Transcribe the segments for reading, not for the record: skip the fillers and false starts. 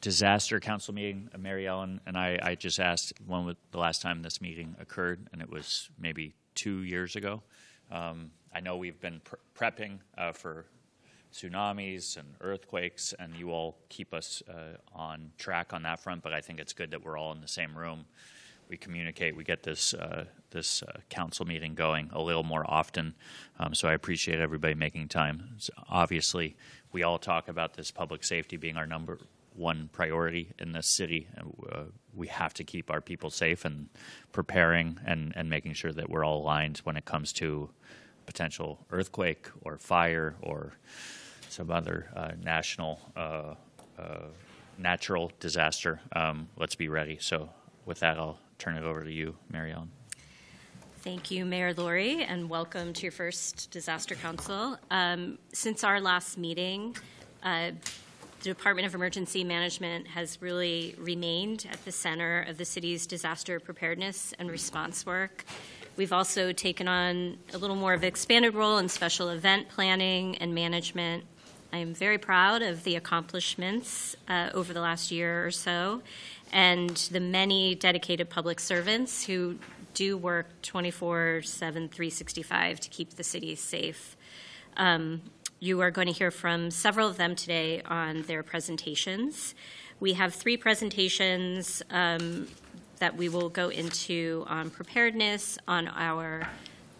disaster council meeting. Mary Ellen and I just asked when was the last time this meeting occurred, and it was maybe 2 years ago. I know we've been prepping for tsunamis and earthquakes, and you all keep us on track on that front, but I think it's good that we're all in the same room. We communicate, we get this council meeting going a little more often, so I appreciate everybody making time. So obviously, we all talk about this public safety being our number one priority in this city. We have to keep our people safe and preparing and making sure that we're all aligned when it comes to potential earthquake or fire or some other national natural disaster. Let's be ready. So with that, I'll turn it over to you, Mary Ellen. Thank you, Mayor Lori, and welcome to your first Disaster Council. Since our last meeting, the Department of Emergency Management has really remained at the center of the city's disaster preparedness and response work. We've also taken on a little more of an expanded role in special event planning and management. I am very proud of the accomplishments over the last year or so, and the many dedicated public servants who do work 24/7, 365 to keep the city safe. You are going to hear from several of them today on their presentations. We have 3 presentations that we will go into on preparedness, on our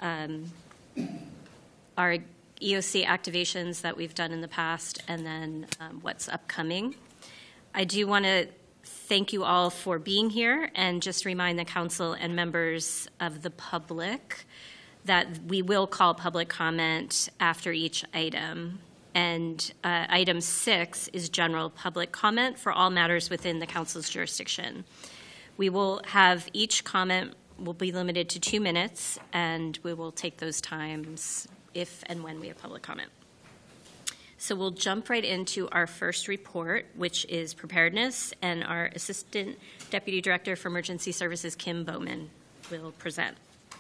EOC activations that we've done in the past, and then what's upcoming. I do want to thank you all for being here and just remind the council and members of the public that we will call public comment after each item. And item 6 is general public comment for all matters within the council's jurisdiction. We will have each comment will be limited to 2 minutes, and we will take those times if and when we have public comment. So we'll jump right into our first report, which is preparedness, and our Assistant Deputy Director for Emergency Services, Kim Bowman, will present.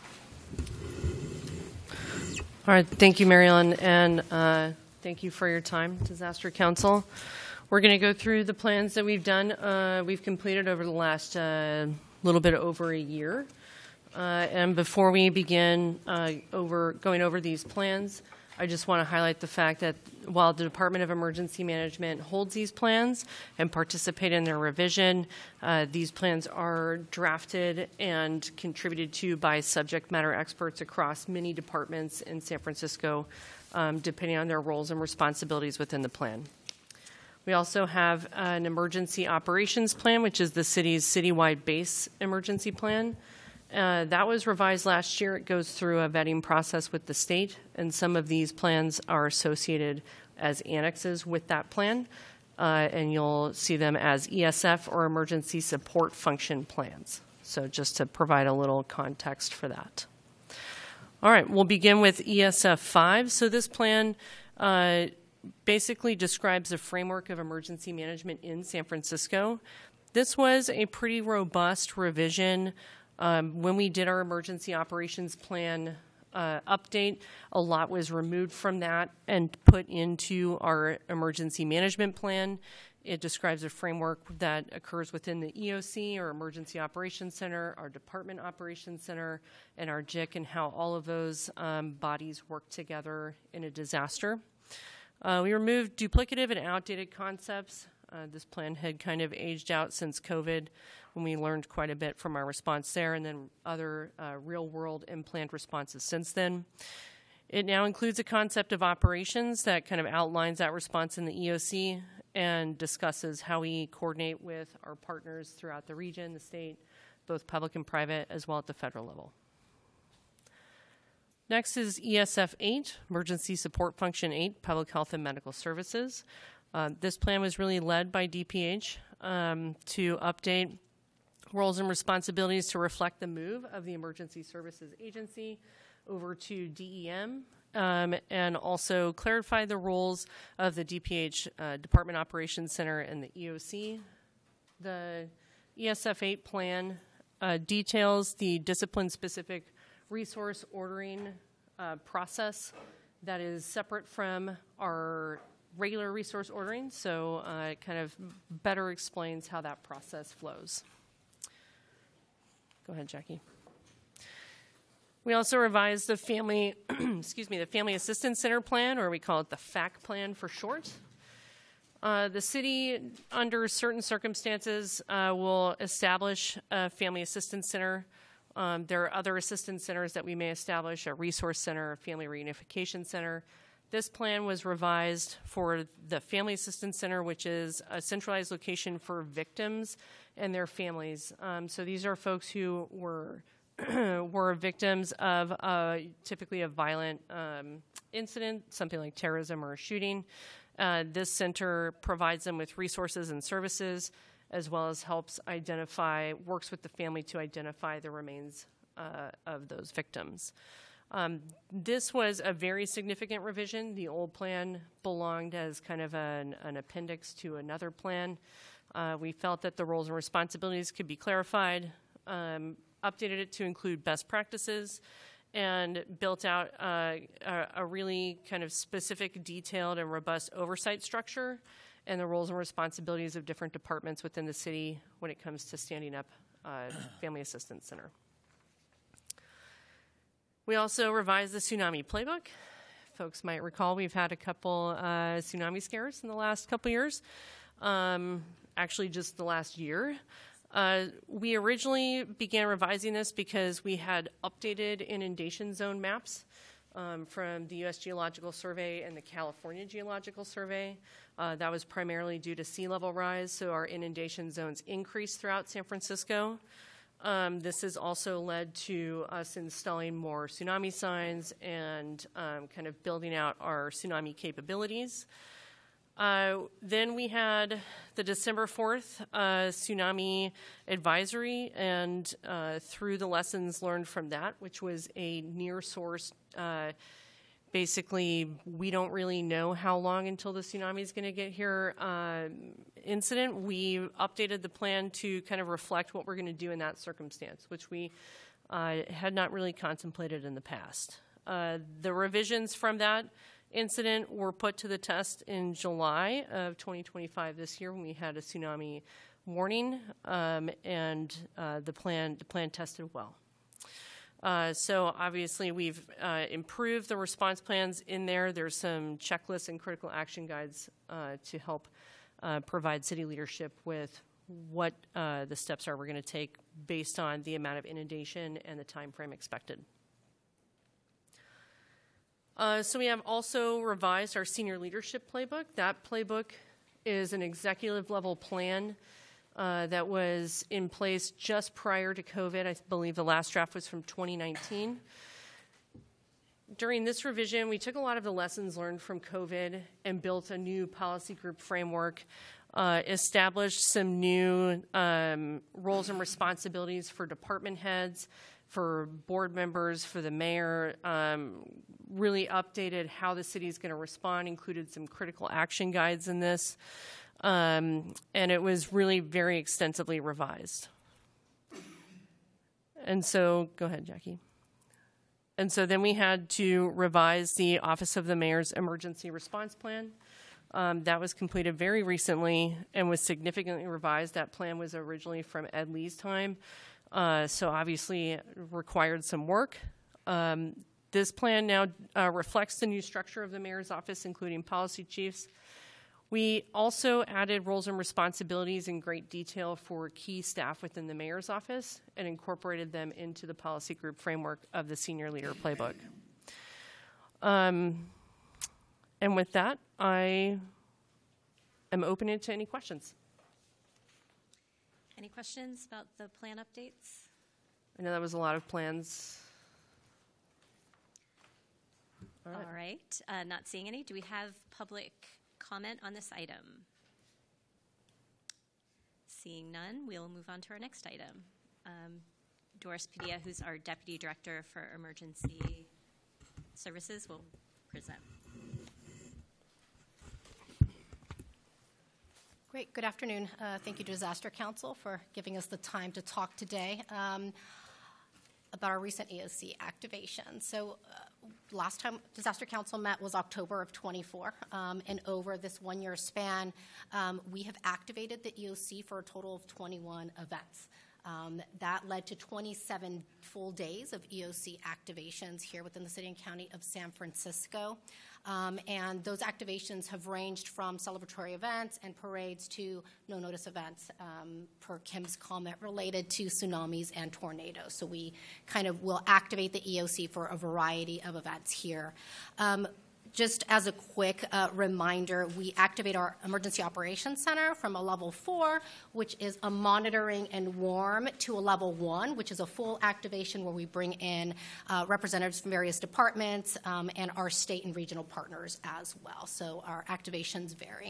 All right, thank you, Mary Ellen, and thank you for your time, Disaster Council. We're going to go through the plans that we've done, we've completed over the last little bit over a year. And before we begin going over these plans, I just want to highlight the fact that while the Department of Emergency Management holds these plans and participate in their revision, these plans are drafted and contributed to by subject matter experts across many departments in San Francisco, depending on their roles and responsibilities within the plan. We also have an emergency operations plan, which is the city's citywide base emergency plan. That was revised last year. It goes through a vetting process with the state, and some of these plans are associated as annexes with that plan, and you'll see them as ESF or emergency support function plans. So just to provide a little context for that. All right, we'll begin with ESF 5. So this plan basically describes the framework of emergency management in San Francisco. This was a pretty robust revision. When we did our emergency operations plan update, a lot was removed from that and put into our emergency management plan. It describes a framework that occurs within the EOC, or Emergency Operations Center, our Department Operations Center, and our JIC, and how all of those bodies work together in a disaster. We removed duplicative and outdated concepts. This plan had kind of aged out since COVID, when we learned quite a bit from our response there, and then other real-world and planned responses since then. It now includes a concept of operations that kind of outlines that response in the EOC and discusses how we coordinate with our partners throughout the region, the state, both public and private, as well at the federal level. Next is ESF 8, Emergency Support Function 8, Public Health and Medical Services. This plan was really led by DPH to update roles and responsibilities to reflect the move of the Emergency Services Agency over to DEM, and also clarify the roles of the DPH Department Operations Center and the EOC. The ESF 8 plan details the discipline-specific resource ordering process that is separate from our regular resource ordering, so it kind of better explains how that process flows. Go ahead, Jackie. We also revised the family, the Family Assistance Center plan, or we call it the FAC plan for short. The city, under certain circumstances, will establish a Family Assistance Center. There are other assistance centers that we may establish, a resource center, a family reunification center. This plan was revised for the Family Assistance Center, which is a centralized location for victims and their families. So these are folks who were victims of typically a violent incident, something like terrorism or a shooting. This center provides them with resources and services, as well as works with the family to identify the remains of those victims. This was a very significant revision. The old plan belonged as kind of an appendix to another plan. We felt that the roles and responsibilities could be clarified, updated it to include best practices, and built out a really kind of specific, detailed, and robust oversight structure and the roles and responsibilities of different departments within the city when it comes to standing up Family Assistance Center. We also revised the tsunami playbook. Folks might recall we've had a couple tsunami scares in the last couple years, actually just the last year. We originally began revising this because we had updated inundation zone maps from the U.S. Geological Survey and the California Geological Survey. That was primarily due to sea level rise, so our inundation zones increased throughout San Francisco. This has also led to us installing more tsunami signs and kind of building out our tsunami capabilities. Then we had the December 4th tsunami advisory, and through the lessons learned from that, which was a near source, basically we don't really know how long until the tsunami is going to get here incident, we updated the plan to kind of reflect what we're going to do in that circumstance, which we had not really contemplated in the past. The revisions from that incident were put to the test in July of 2025 this year when we had a tsunami warning, and the plan tested well. So obviously we've improved the response plans in there. There's some checklists and critical action guides to help provide city leadership with what the steps are we're going to take based on the amount of inundation and the time frame expected. So we have also revised our senior leadership playbook. That playbook is an executive level plan that was in place just prior to COVID. I believe the last draft was from 2019. During this revision, we took a lot of the lessons learned from COVID and built a new policy group framework, established some new roles and responsibilities for department heads, for board members, for the mayor, really updated how the city is going to respond, included some critical action guides in this, and it was really very extensively revised. And so, go ahead, Jackie. And so then we had to revise the Office of the Mayor's Emergency Response Plan. That was completed very recently and was significantly revised. That plan was originally from Ed Lee's time, so obviously it required some work. This plan now reflects the new structure of the mayor's office, including policy chiefs. We also added roles and responsibilities in great detail for key staff within the mayor's office and incorporated them into the policy group framework of the senior leader playbook. And with that, I am open to any questions. Any questions about the plan updates? I know that was a lot of plans. All right. Not seeing any. Do we have public comment on this item? Seeing none, we'll move on to our next item. Doris Padilla, who's our Deputy Director for Emergency Services, will present. Great. Good afternoon. Thank you to Disaster Council for giving us the time to talk today about our recent EOC activation. So last time Disaster Council met was October of '24, and over this one-year span, we have activated the EOC for a total of 21 events. That led to 27 full days of EOC activations here within the city and county of San Francisco. And those activations have ranged from celebratory events and parades to no-notice events, per Kim's comment, related to tsunamis and tornadoes. So we kind of will activate the EOC for a variety of events here. Just as a quick reminder, we activate our Emergency Operations Center from a level 4, which is a monitoring and warm, to a level 1, which is a full activation where we bring in representatives from various departments and our state and regional partners as well. So our activations vary.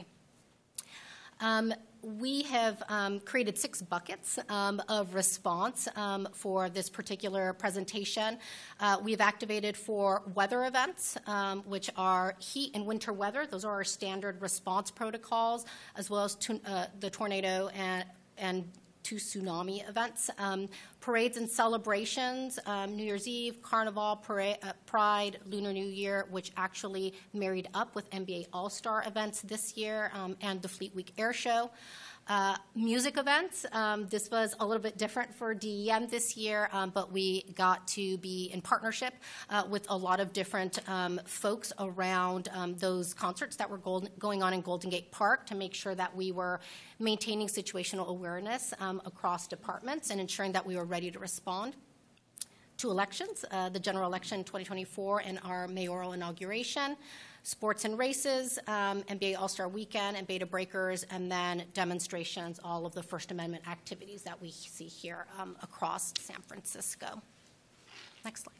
We have created 6 buckets of response for this particular presentation. We have activated for weather events, which are heat and winter weather. Those are our standard response protocols, as well as the tornado and 2 tsunami events. Parades and celebrations, New Year's Eve, Carnival, Pride, Lunar New Year, which actually married up with NBA All-Star events this year, and the Fleet Week Air Show. Music events, this was a little bit different for DEM this year, but we got to be in partnership with a lot of different folks around those concerts that were going on in Golden Gate Park to make sure that we were maintaining situational awareness across departments and ensuring that we were ready to respond to elections, the general election 2024 and our mayoral inauguration. Sports and races, NBA All-Star Weekend, and Beta Breakers, and then demonstrations, all of the First Amendment activities that we see here across San Francisco. Next slide.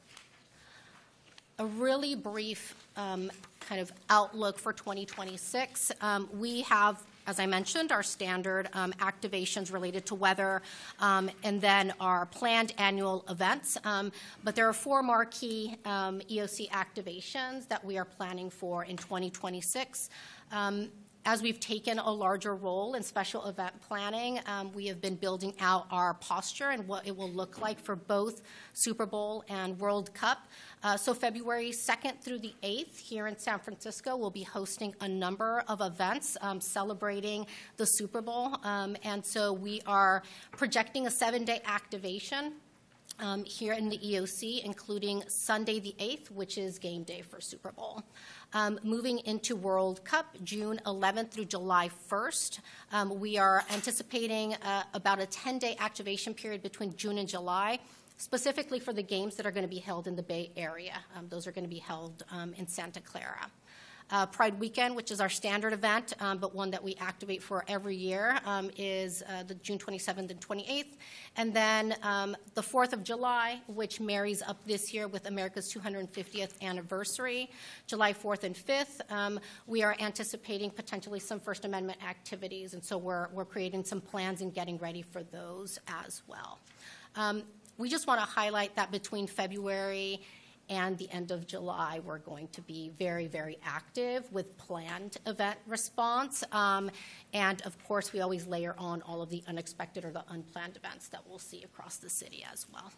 A really brief kind of outlook for 2026. We have, as I mentioned, our standard activations related to weather, and then our planned annual events. But there are 4 marquee EOC activations that we are planning for in 2026. As we've taken a larger role in special event planning, we have been building out our posture and what it will look like for both Super Bowl and World Cup. So February 2nd through the 8th here in San Francisco, we'll be hosting a number of events celebrating the Super Bowl. And so we are projecting a 7-day activation here in the EOC, including Sunday the 8th, which is game day for Super Bowl. Moving into World Cup, June 11th through July 1st, we are anticipating about a 10-day activation period between June and July, specifically for the games that are going to be held in the Bay Area. Those are going to be held in Santa Clara. Pride Weekend, which is our standard event, but one that we activate for every year, is the June 27th and 28th. And then the 4th of July, which marries up this year with America's 250th anniversary, July 4th and 5th, we are anticipating potentially some First Amendment activities, and so we're creating some plans and getting ready for those as well. We just want to highlight that between February and the end of July, we're going to be very, very active with planned event response. And of course, we always layer on all of the unexpected or the unplanned events that we'll see across the city as well.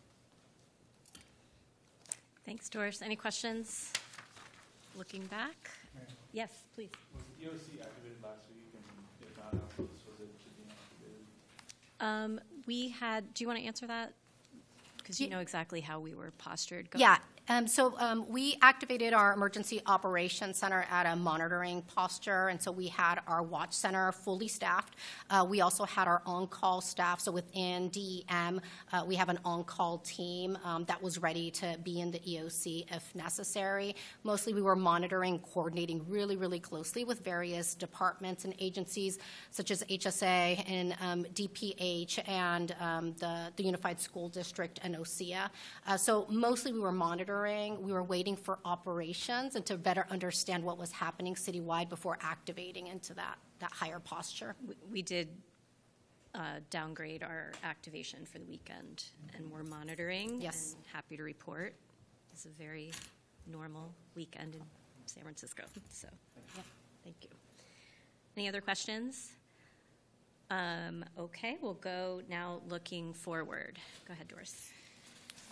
Thanks, Doris. Any questions? Looking back? Right. Yes, please. Was the EOC activated last week, and if not, how close was it to being activated? We had, do you want to answer that? Because you know exactly how we were postured. Go Yeah. ahead. So we activated our Emergency Operations Center at a monitoring posture, and so we had our watch center fully staffed. We also had our on-call staff. So within DEM, we have an on-call team that was ready to be in the EOC if necessary. Mostly we were monitoring, coordinating really, really closely with various departments and agencies such as HSA and DPH and the Unified School District and OSEA. So mostly we were monitoring. We were waiting for operations and to better understand what was happening citywide before activating into that higher posture. We did downgrade our activation for the weekend, and we're monitoring. Yes. And happy to report. It's a very normal weekend in San Francisco. So, yeah, thank you. Any other questions? Okay, we'll go now looking forward. Go ahead, Doris.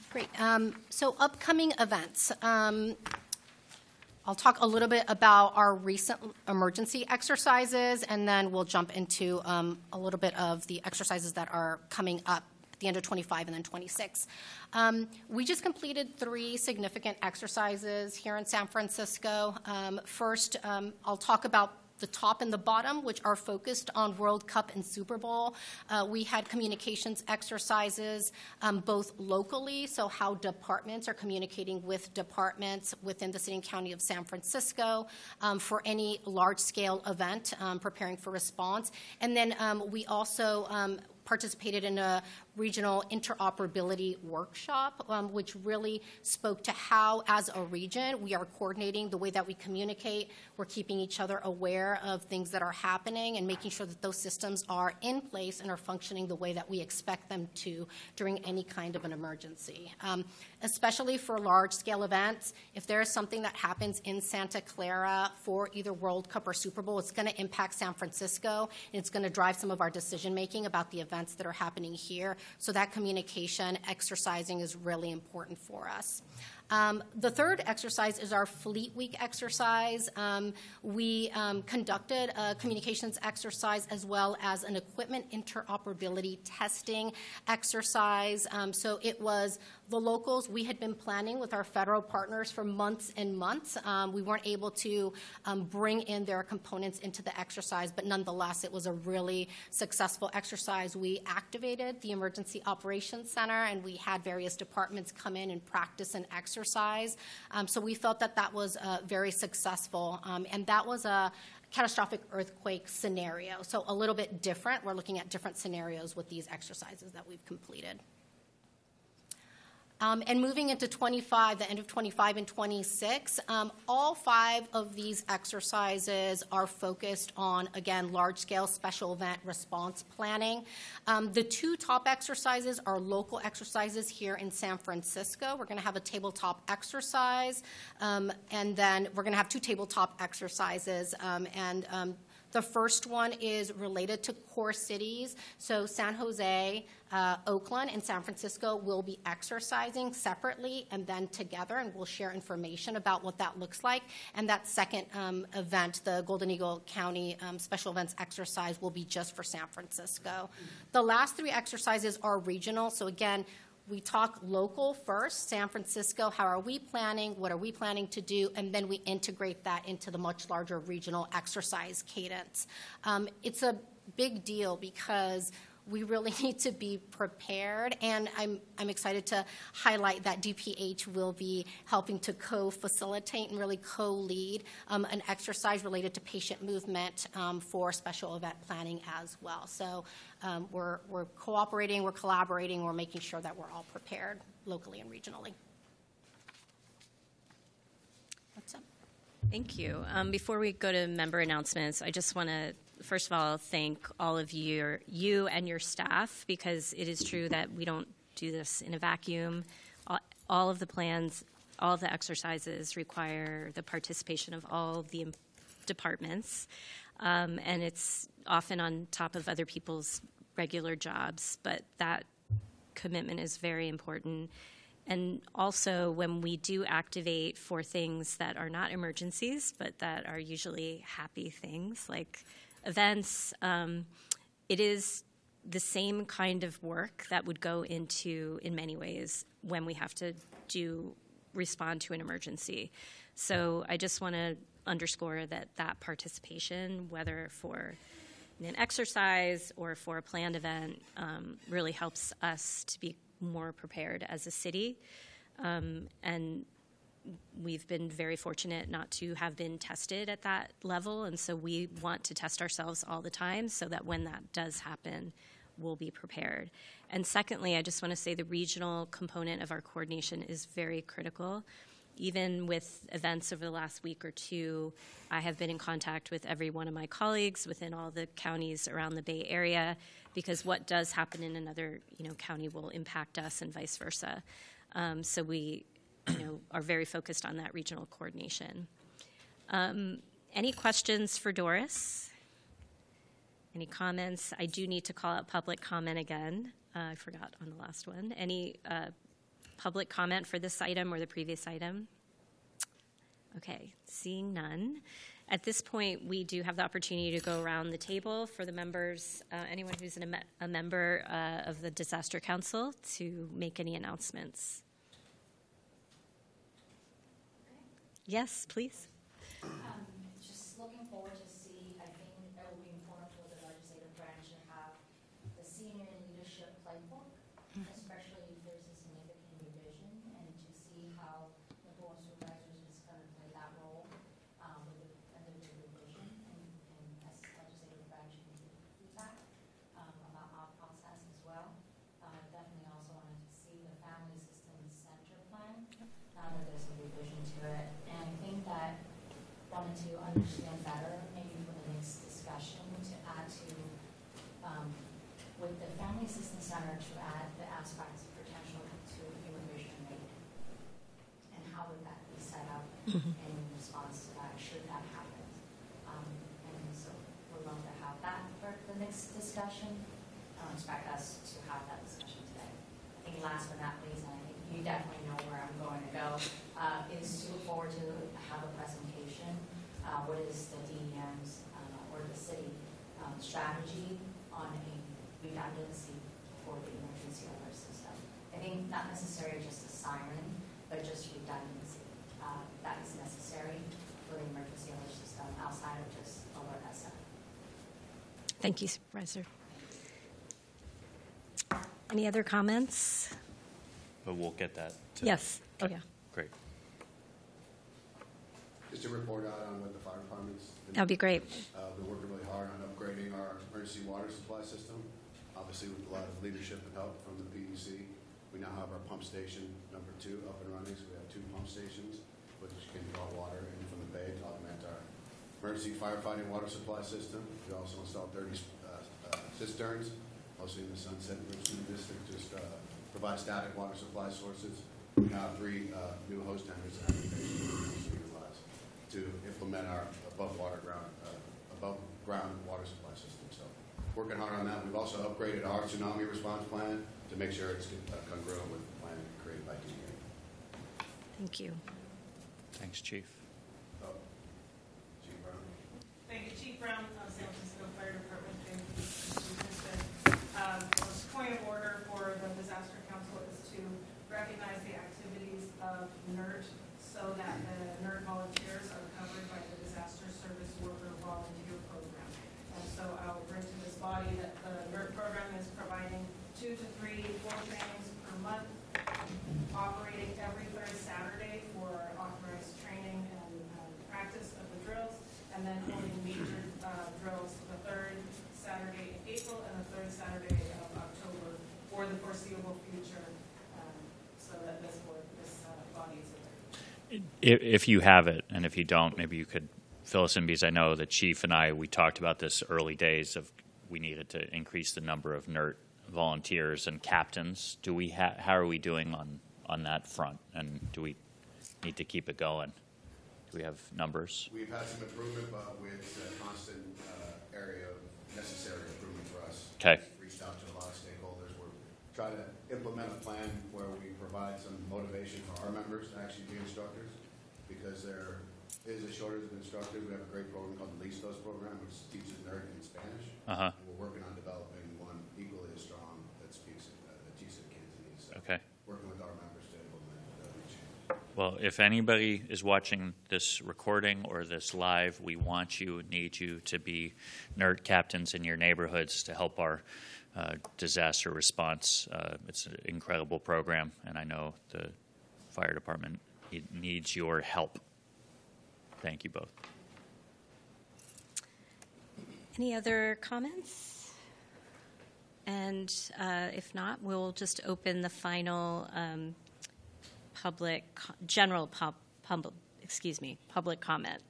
Great. So upcoming events. I'll talk a little bit about our recent emergency exercises, and then we'll jump into a little bit of the exercises that are coming up at the end of 25 and then 26. We just completed 3 significant exercises here in San Francisco. First, I'll talk about the top and the bottom, which are focused on World Cup and Super Bowl. We had communications exercises both locally, so how departments are communicating with departments within the city and county of San Francisco for any large-scale event, preparing for response. And then we also participated in a regional interoperability workshop, which really spoke to how, as a region, we are coordinating the way that we communicate. We're keeping each other aware of things that are happening and making sure that those systems are in place and are functioning the way that we expect them to during any kind of an emergency. Especially for large-scale events, if there is something that happens in Santa Clara for either World Cup or Super Bowl, it's going to impact San Francisco, and it's going to drive some of our decision-making about the events that are happening here. So that communication exercising is really important for us. The third exercise is our Fleet Week exercise. We conducted a communications exercise as well as an equipment interoperability testing exercise. So it was the locals. We had been planning with our federal partners for months and months. We weren't able to bring in their components into the exercise, but nonetheless, it was a really successful exercise. We activated the Emergency Operations Center, and we had various departments come in and practice and exercise. So we felt that that was very successful, and that was a catastrophic earthquake scenario. So a little bit different. We're looking at different scenarios with these exercises that we've completed. And moving into 25, the end of 25 and 26, all 5 of these exercises are focused on, again, large-scale special event response planning. The 2 top exercises are local exercises here in San Francisco. We're going to have a tabletop exercise, and then we're going to have 2 tabletop exercises, the first one is related to core cities. So San Jose, Oakland, and San Francisco will be exercising separately and then together, and we'll share information about what that looks like. And that second event, the Golden Eagle County Special Events Exercise, will be just for San Francisco. The last 3 exercises are regional. So again, we talk local first, San Francisco, how are we planning, what are we planning to do, and then we integrate that into the much larger regional exercise cadence. It's a big deal because we really need to be prepared, and I'm excited to highlight that DPH will be helping to co-facilitate and really co-lead an exercise related to patient movement for special event planning as well. So we're cooperating, we're collaborating, we're making sure that we're all prepared locally and regionally. That's it. Thank you. Before we go to member announcements, I just want to, first of all, thank all of you and your staff, because it is true that we don't do this in a vacuum. All of the plans, all of the exercises require the participation of all the departments, and it's often on top of other people's regular jobs, but that commitment is very important. And also, when we do activate for things that are not emergencies, but that are usually happy things, like events, it is the same kind of work that would go into, in many ways, when we have to respond to an emergency. So I just want to underscore that participation, whether for an exercise or for a planned event, really helps us to be more prepared as a city. And we've been very fortunate not to have been tested at that level, and so we want to test ourselves all the time so that when that does happen, we'll be prepared. And secondly, I just want to say the regional component of our coordination is very critical. Even with events over the last week or 2, I have been in contact with every one of my colleagues within all the counties around the Bay Area, because what does happen in another county will impact us and vice versa. So we are very focused on that regional coordination. Any questions for Doris? Any comments? I do need to call out public comment again. I forgot on the last one. Any public comment for this item or the previous item? Okay, seeing none. At this point, we do have the opportunity to go around the table for the members, anyone who's a member of the Disaster Council, to make any announcements. Yes, please. Just looking forward to see, I think it will be important for the legislative branch to have the senior leadership playbook, especially if there's a significant revision, and to see how the board of supervisors is going to play that role with the revision, and as legislative branch can give feedback about our process as well. Definitely also wanted to see the family systems center plan, now that there's a revision to it. And I think that wanted to understand better, maybe for the next discussion, to add to, with the Family Assistance Center, to add the aspects of potential to immigration rate. And how would that be set up in response to that, should that happen? And so we're going to have that for the next discussion. I don't expect us to have that discussion today. I think last but not least, and I think you definitely know where I'm going to go, is to look forward to have a presentation. What is the DEM's or the city strategy on a redundancy for the emergency alert system? I think not necessarily just a siren, but just redundancy. That is necessary for the emergency alert system outside of just alert SM. Thank you, Supervisor. Any other comments? But we'll get that. Yes. Oh, yeah. Great. Just to report out on what the fire department's been That would be great. We're working really hard on upgrading our emergency water supply system. Obviously, with a lot of leadership and help from the PDC, we now have our pump station number 2 up and running. So we have 2 pump stations, which can draw water in from the bay to augment our emergency firefighting water supply system. We also installed 30 cisterns, mostly in the Sunset Richmond district, just provide static water supply sources. We now have 3 new hose tenders that have been utilized to implement our above ground water supply system. So working hard on that. We've also upgraded our tsunami response plan to make sure it's congruent with the plan created by DEA. Thank you. Thanks, Chief. Oh, Chief Brown. Thank you, Chief Brown, San Francisco Fire Department. Thank you, Mr. Winston. Point of order for the Disaster Council is to recognize the activities of NERT so that the NERT volunteers are covered by the Disaster Service Worker Volunteer Program. And so I'll bring to this body that the NERT program is providing 2 to 3 floor trainings per month, operating every third Saturday for authorized training and practice of the drills, and then holding major drills the 3rd Saturday in April and the 3rd Saturday of October for the foreseeable future, so that this body is aware. If you have it, and if you don't, maybe you could fill us in, because I know the chief and I, we talked about this early days of we needed to increase the number of NERT volunteers and captains. Do we how are we doing on that front, and do we need to keep it going? Do we have numbers? We've had some improvement, but it's a constant area of necessary improvement for us. Okay. We've reached out to a lot of stakeholders. We're trying to implement a plan where we provide some motivation for our members to actually be instructors, because there is a shortage of instructors. We have a great program called the Listos program, which teaches NERT in Spanish. Uh-huh. And we're working on developing one equally as strong that speaks that teaches Cantonese. So Okay. working with our members to implement change. Well, if anybody is watching this recording or this live, we want you, need you to be NERT captains in your neighborhoods to help our disaster response. It's an incredible program, and I know the fire department needs your help. Thank you both. Any other comments? And if not, we'll just open the final public comment.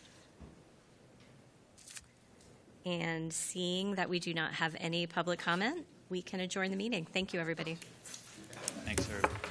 And seeing that we do not have any public comment, we can adjourn the meeting. Thank you, everybody. Thanks, everybody.